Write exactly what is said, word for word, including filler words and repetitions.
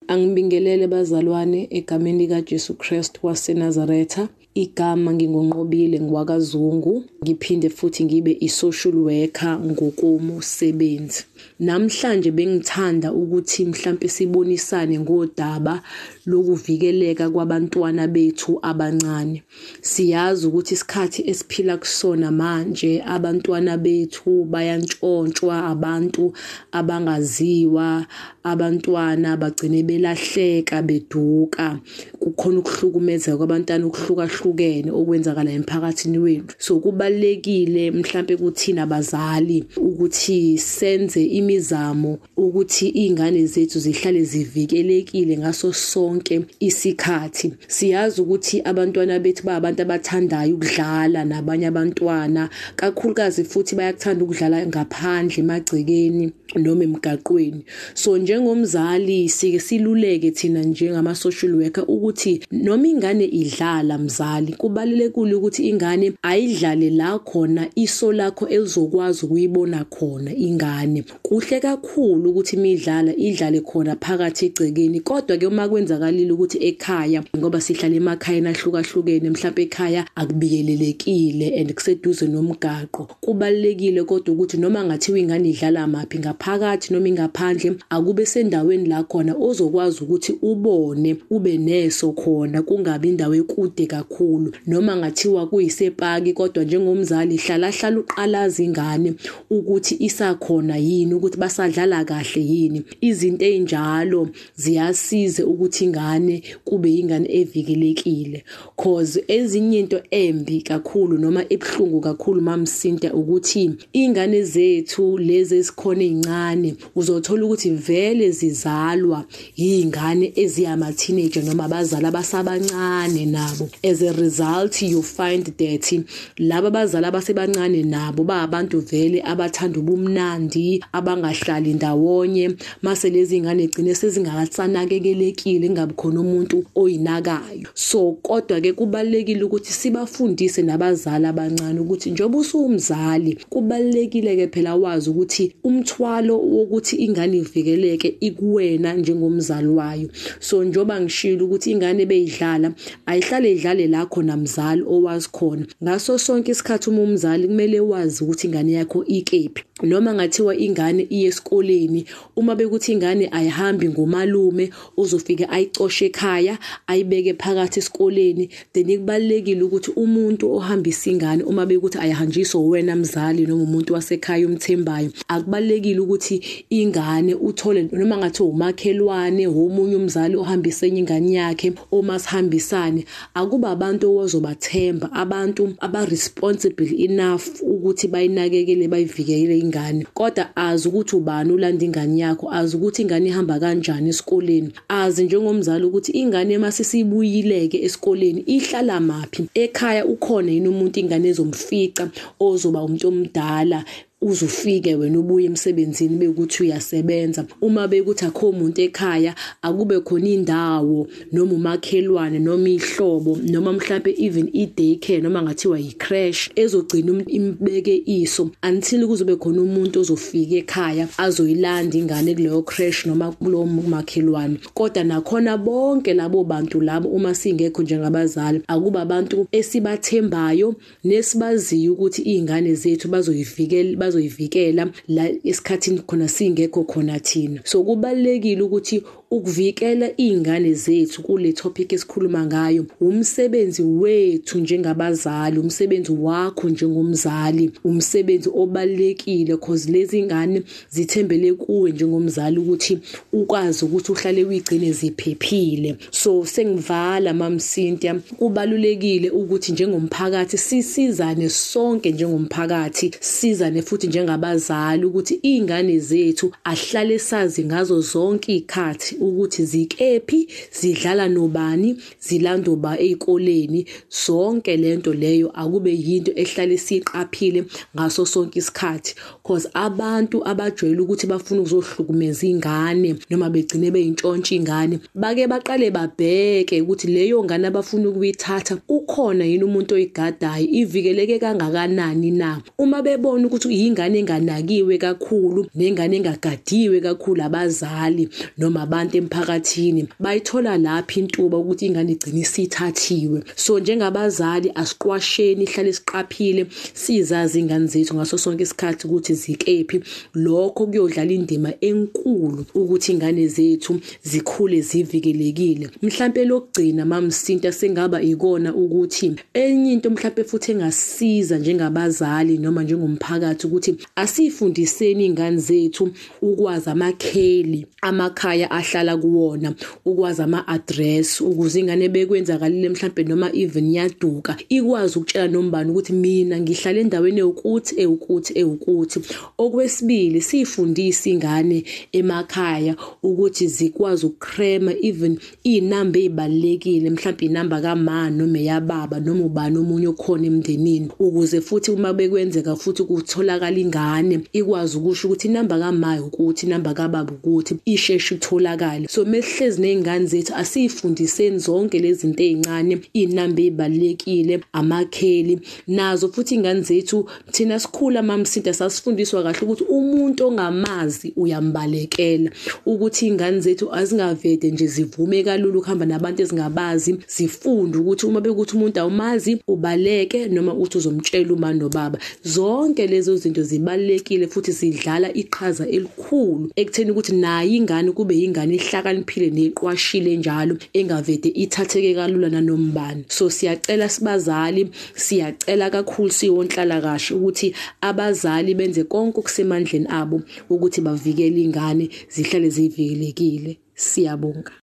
Angibingelele bazalwane egameni likaJesu Kristu waseNazaretha. Igama ngingonqobile ngwakazungu, ngiphinde futhi ngibe i-social worker ngokomsebenzi. Namhlanje bengithanda ukuthi mhlambe sibonisane ngodaba lokuvikeleka kwabantwana bethu abancane. Siyazi ukuthi isikhathi esiphila kusona manje abantwana bethu bayantshontshwa abantu abangaziwa, abantwana bagcine belahleka beduka. Kukhona ukuhlukumezeka kwabantwana okuhlukahlukene okwenzakala emphakathini wethu. So kubalekile mhlambe kuthina abazali ukuthi senze imizamo ukuthi izingane zethu zihlale zivikelekile ngaso sonke isikhathi. Siyazi ukuthi abantwana bethu ba abantu abathandayo ukudlala nabanye abantwana, kakhulukazi futhi bayakuthanda ukudlala ngaphandle emagcekeni noma emgaqweni. So njengomzali sike siluleke thina njengama social worker ukuthi noma ingane idlala mzali, kubalulekile ukuthi ingane ayidlale la khona iso lakho elizokwazi ukuyibona khona ingane. Kuhle kakhulu ukuthi imidlala idlale khona phakathi egcekeni, kodwa ke uma kwenzakalile ukuthi ekhaya, ngoba sihlala emakhaya ahlukahlukene, mhlawumbe ekhaya akubikelelekile and kuseduze nomgaqo, kubalekile kodwa ukuthi noma ngathiwa ingane idlala maphi ngaphakathi noma ingaphandle, akube sendaweni la khona ozokwazi ukuthi ubone, ube neso khona, kungabi indawo ekude kakhulu. Noma ngathiwa kuyisepaki, kodwa njengomzali hlala hlala uqalaza ingane ukuthi isakhona yini, ukuthi basadlala kahle yini. Izinto ezinjalo ziyasiza ukuthi ingane kube ingane evikelekile, cause ezinye into embi kakhulu noma ebhlungu kakhulu mamsinta ukuthi ingane zethu lezi esikhona ezincane uzothola ukuthi vele zizalwa izingane eziyama teenager noma abazali abasabancane nabo. As a result you find that laba abazali abasebancane nabo ba abantu vele abathanda ubumnandi, abangahlali ndawonye, mase lezi ingane egcine sezingakasanakekelekile, ngabe khona umuntu oyinakayo. So kodwa ke kubalekile ukuthi sibafundise nabazali abancane ukuthi njengoba usumzali kubalekile ke phela wazi ukuthi umthwalo wokuthi ingane ivikeleke ikuwena njengomzali wayo. So njoba ngishilo ukuthi ingane beyidlala ayihlale idlale la khona mzali owazi khona. Ngaso sonke isikhathi uma umzali kumele wazi ukuthi ingane yakho ikephi. Noma ngathiwa ingane iye esikoleni, uma bekuthi ingane ayihambi ngomalume uzofika ayicoshe ekhaya ayibeke phakathi esikoleni, then kubalekile ukuthi umuntu ohambisa ingane uma bekuthi ayihanjiswa wena mzali noma umuntu wasekhaya umthembayo, akubalekile ukuthi ingane uthole noma ngathiwa umakhelwane omunye umzali ohambisa enye ingane yakhe, uma sihambisane akuba abantu ozobathemba, abantu aba responsible enough ukuthi bayinakekele bayivikele ingane. Kodwa azi ukuthi ubani ulanda ingane yakho, azi ukuthi ingane ihamba kanjani esikoleni, azi njengomzali ukuthi ingane emasisibuyileke esikoleni ihlala maphi, ekhaya ukhona yini umuntu ingane ezomfica ozoba umuntu omdala uzufike wena ubuye emsebenzini bekuthi uyasebenza. Uma bekuthi akho umuntu ekhaya akube khona indawo noma umakhelwane noma ihlobo noma mhlambe even i-daycare noma ngathiwa i-crash ezogcina imbeke iso until kuzobe khona umuntu ozofika ekhaya azoyilanda ingane kuleyo crash noma kulo makhelwane. Kodwa nakhona bonke labo bantu labo uma singekho njengabazali akuba abantu esibathembayo nesibaziyo ukuthi izingane zethu bazoyivikela bazoyivikela la esikhathini khona singekho khona thina. So kubalekile ukuthi ukuvikela izingane zethu kule topic esikhuluma ngayo umsebenzi wethu njengabazali, umsebenzi wakho njengomzali, umsebenzi obalekile cause lezi ingane zithembele kuwe njengomzali ukuthi ukwazi ukuthi uhlale uyigcine ziphephile. So sengivala mamsinta kubalulekile ukuthi njengomphakathi sisizane sonke njengomphakathi, sizane futhi njengabazali ukuthi izingane zethu ahlale sazi ngazo zonke izikhathi ukuthi zikephi, zidlala nobani, zilanda oba ezikoleni. Sonke lento leyo akube yinto ehlale siqaphile ngaso sonke isikhathi, cause abantu abajwayele ukuthi bafuna ukuzohlukumeza ingane noma begcine beyintshontsha ingane bake baqale babheke ukuthi leyo ngane abafuna ukuyithatha ukhona yini umuntu oyigadayo, ivikeleke kangakanani na. Uma bebona ukuthi ingane enganakiwe kakhulu nengane engagadiwe kakhulu abazali noma abantu abantu emphakathini bayithola lapha intuba ukuthi ingane igcine isithathiwe. So njengabazali asiqwasheni, ihlale siqaphile, sizazi ingane zethu ngaso sonke isikhathi ukuthi zikephi. Lokho kuyodlala indima enkulu ukuthi ingane zethu zikhule zivikelekile. Mhlambe lokugcina mamsinta sengaba ikona ukuthi enye into mhlambe futhi engasiza njengabazali noma njengomphakathi ukuthi asifundiseni ingane zethu ukwazi amakheli amakhaya ahlala kuwona, ukwazi ama-address ukuze ingane bekwenzakalile mhlambe noma even yaduka ikwazi ukutshela nombani ukuthi mina ngihlala endaweni ewukuthi ewukuthi ewukuthi. Okwesibili sifundise ingane emakhaya ukuthi zikwazi ukukrema even inamba ezibalekile mhlambe inamba kaMa noma yababa noma ubani omunye okhona emndenini, ukuze futhi uma bekwenzeka futhi ukutholakala ingane ikwazi ukusho ukuthi inamba kaMa ukuthi inamba kababa ukuthi isheshe itholakale. So mesihlezi nezingane zethu asifundiseni zonke lezi zinto ezincane, inamba ezibalekile, amakheli nazo futhi ingane zethu thina sikhula mamsinta sasifundiswa kahle ukuthi umuntu ongamazi uyambalekela, ukuthi ingane zethu azingavede nje zivume kalulu ukuhamba nabantu ezingabazi, zifunde ukuthi uma bekuthi umuntu awumazi ubaleke noma uthi uzomtshela uma nobaba. Zonke lezo zinto zibalekile futhi zidlala iqhaza elikhulu ekutheni ukuthi nayo ingane kube ingane ehlakaniphile neqwashile njalo engavede ithatheke kalula nanombani. So siyacela sibazali, siyacela kakhulu siyonhlala kahle ukuthi abazali benze konke okusemandleni abo ukuthi bavikele ingane zihlale zivikelekile. Siyabonga.